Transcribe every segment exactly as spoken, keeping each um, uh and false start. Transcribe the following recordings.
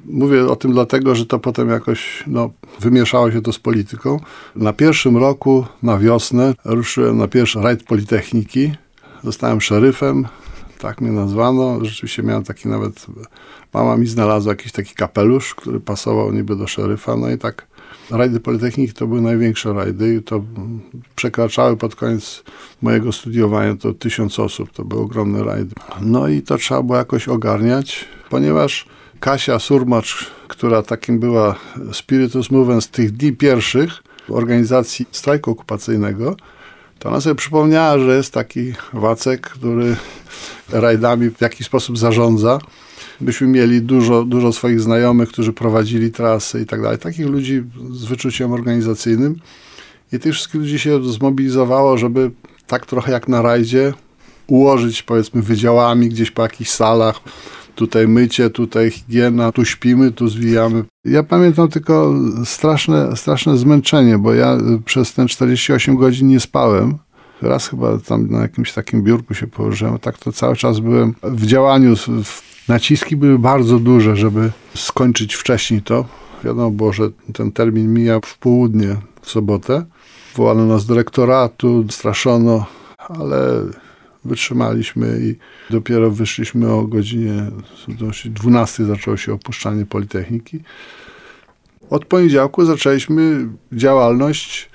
Mówię o tym dlatego, że to potem jakoś no, wymieszało się to z polityką. Na pierwszym roku, na wiosnę, ruszyłem na pierwszy rajd Politechniki. Zostałem szeryfem, tak mnie nazwano. Rzeczywiście miałem taki nawet, mama mi znalazła jakiś taki kapelusz, który pasował niby do szeryfa. No i tak rajdy Politechniki to były największe rajdy i to przekraczały pod koniec mojego studiowania to tysiąc osób. To był ogromny rajd. No i to trzeba było jakoś ogarniać, ponieważ Kasia Surmacz, która takim była spiritus movens tych dni pierwszych organizacji strajku okupacyjnego, to ona sobie przypomniała, że jest taki Wacek, który rajdami w jakiś sposób zarządza. Byśmy mieli dużo, dużo swoich znajomych, którzy prowadzili trasy i tak dalej. Takich ludzi z wyczuciem organizacyjnym. I tych wszystkich ludzi się zmobilizowało, żeby tak trochę jak na rajdzie ułożyć, powiedzmy, wydziałami gdzieś po jakichś salach. Tutaj mycie, tutaj higiena, tu śpimy, tu zwijamy. Ja pamiętam tylko straszne, straszne zmęczenie, bo ja przez ten czterdzieści osiem godzin nie spałem. Raz chyba tam na jakimś takim biurku się położyłem. Tak to cały czas byłem w działaniu. Naciski były bardzo duże, żeby skończyć wcześniej to. Wiadomo było, że ten termin mija w południe w sobotę. Wołano nas do rektoratu, straszono, ale wytrzymaliśmy i dopiero wyszliśmy o godzinie dwunastej zaczęło się opuszczanie Politechniki. Od poniedziałku zaczęliśmy działalność,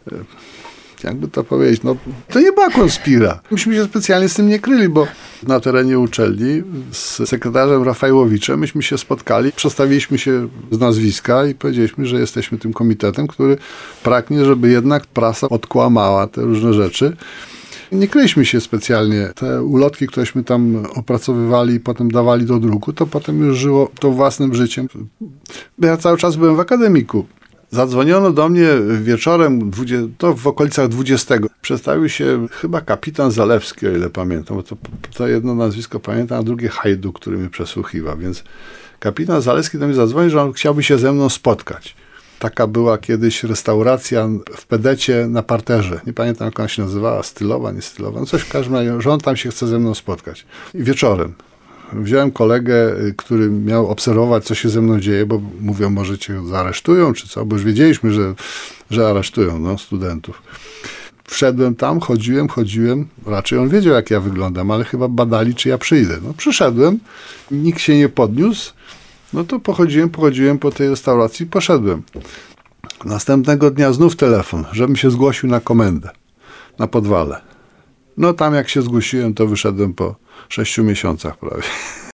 jakby to powiedzieć, no to nie była konspira. Myśmy się specjalnie z tym nie kryli, bo na terenie uczelni z sekretarzem Rafajłowiczem myśmy się spotkali, przedstawiliśmy się z nazwiska i powiedzieliśmy, że jesteśmy tym komitetem, który pragnie, żeby jednak prasa odkłamała te różne rzeczy. Nie kryliśmy się specjalnie. Te ulotki, któreśmy tam opracowywali i potem dawali do druku, to potem już żyło to własnym życiem. Ja cały czas byłem w akademiku. Zadzwoniono do mnie wieczorem, to w okolicach dwudziestego. Przedstawił się chyba kapitan Zalewski, o ile pamiętam, bo to, to jedno nazwisko pamiętam, a drugie Hajdu, który mnie przesłuchiwał. Więc kapitan Zalewski do mnie zadzwonił, że on chciałby się ze mną spotkać. Taka była kiedyś restauracja w Pedecie na parterze. Nie pamiętam, jak ona się nazywała, stylowa, nie stylowa. No coś w każdym razie, że on tam się chce ze mną spotkać. I wieczorem wziąłem kolegę, który miał obserwować, co się ze mną dzieje, bo mówią, może cię zaaresztują, czy co, bo już wiedzieliśmy, że, że aresztują no, studentów. Wszedłem tam, chodziłem, chodziłem. Raczej on wiedział, jak ja wyglądam, ale chyba badali, czy ja przyjdę. No, przyszedłem, nikt się nie podniósł. No to pochodziłem, pochodziłem po tej restauracji i poszedłem. Następnego dnia znów telefon, żebym się zgłosił na komendę, na Podwale. No tam jak się zgłosiłem, to wyszedłem po sześciu miesiącach prawie.